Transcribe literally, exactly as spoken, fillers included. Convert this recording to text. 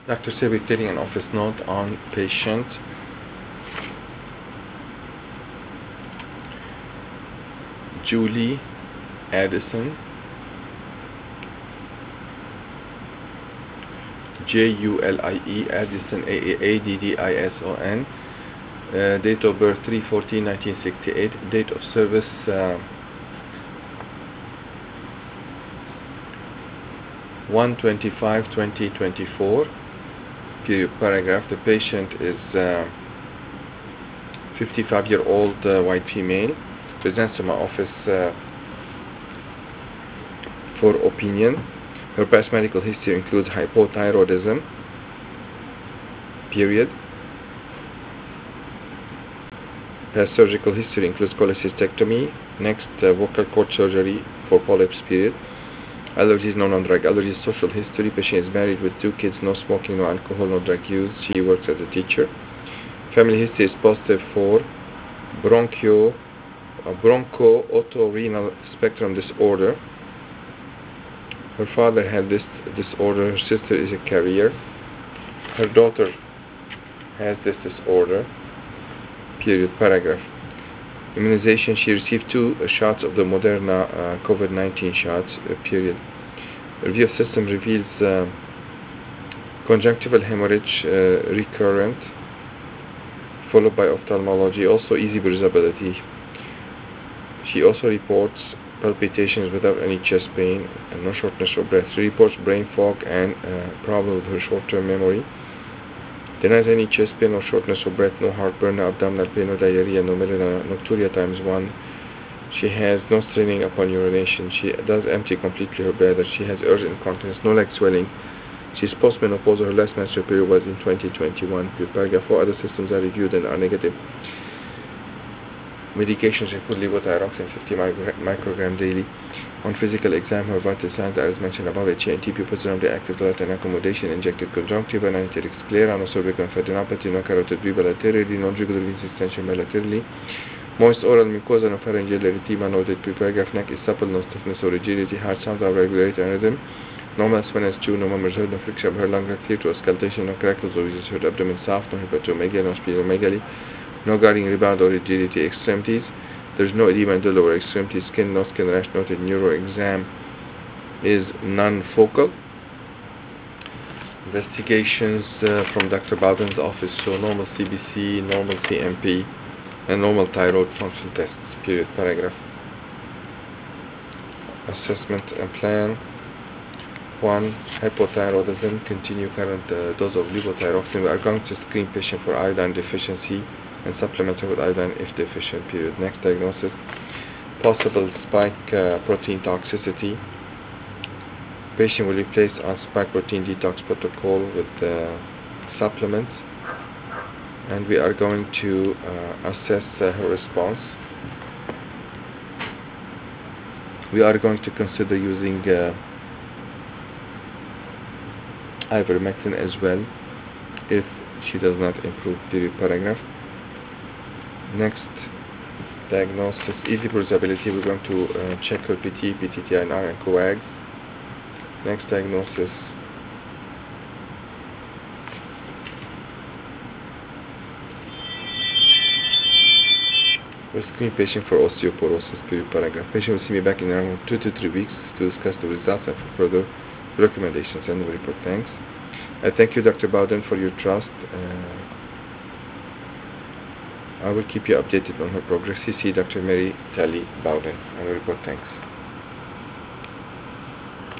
Doctor Sebi taking an office note on patient Julie Addison, J U L I E, Addison, A D D I S O N. Uh, date of birth three fourteen nineteen sixty-eight. Date of service uh, one twenty-five twenty twenty-four. Period. Paragraph. The patient is uh, fifty-five year old uh, white female. Presents to my office uh, for opinion. Her past medical history includes hypothyroidism. Period. Past surgical history includes cholecystectomy. Next, uh, vocal cord surgery for polyps. Period. Allergies, no non-drug allergies. Social history. Patient is married with two kids. No smoking, no alcohol, no drug use. She works as a teacher. Family history is positive for bronchio, uh, broncho-otorenal spectrum disorder. Her father had this disorder. Her sister is a carrier. Her daughter has this disorder. Period. Paragraph. Immunization. She received two uh, shots of the Moderna uh, COVID nineteen shots. Uh, period. Review of system reveals uh, conjunctival hemorrhage uh, recurrent, followed by ophthalmology. Also easy breathability. She also reports palpitations without any chest pain and no shortness of breath. She reports brain fog and uh, problem with her short-term memory. Denies any chest pain or shortness of breath, no heartburn, no abdominal pain, no diarrhea, no melena, nocturia times one. She has no straining upon urination. She does empty completely her bladder. She has urge incontinence, no leg swelling. She is postmenopausal. Her last menstrual period was in twenty twenty-one. Paragraph four. Other systems are reviewed and are negative. Medications include levothyroxine fifty microgram daily. On physical exam, her vital signs are as mentioned above: H A N T, pupils around active light and accommodation, injected conjunctiva, anterior sclera, no cervical lymphadenopathy, no carotid bilaterally, no jugular veins extension bilaterally, moist oral mucosa, no pharyngeal erythema, noted paragraph. Neck is supple, no stiffness or rigidity. Heart sounds are regulated and rhythm. Normal swellness, chew, no murmurs heard, no friction of her lung, clear to auscultation, no crackles or wheezes heard. Abdomen soft, no hepatomegaly, no splenomegaly, no guarding rebound or rigidity. Extremities. There is no edema in the lower extremity. Skin, no skin rash noted. Neuro exam is non-focal. Investigations uh, from Doctor Bowden's office show normal C B C, normal C M P, and normal thyroid function tests. Period. Paragraph. Assessment and plan. One. Hypothyroidism. Continue current uh, dose of levothyroxine. We are going to screen patient for iodine deficiency and supplement her with iodine if deficient. Period. Next diagnosis. Possible spike uh, protein toxicity. Patient will be placed on spike protein detox protocol with uh, supplements, and we are going to uh, assess uh, her response. We are going to consider using uh, ivermectin as well if she does not improve. Period. Paragraph. Next diagnosis, easy breathability. We're going to uh, check her P T, P T T I N R, and coags. Next diagnosis, we'll screen patient for osteoporosis. Period. Paragraph. Patient will see me back in around two to three weeks to discuss the results and for further recommendations. And we report. Thanks. I thank you, Doctor Bowden, for your trust. Uh, I will keep you updated on her progress. C C Doctor Mary Tally Bowden. I will report. Thanks.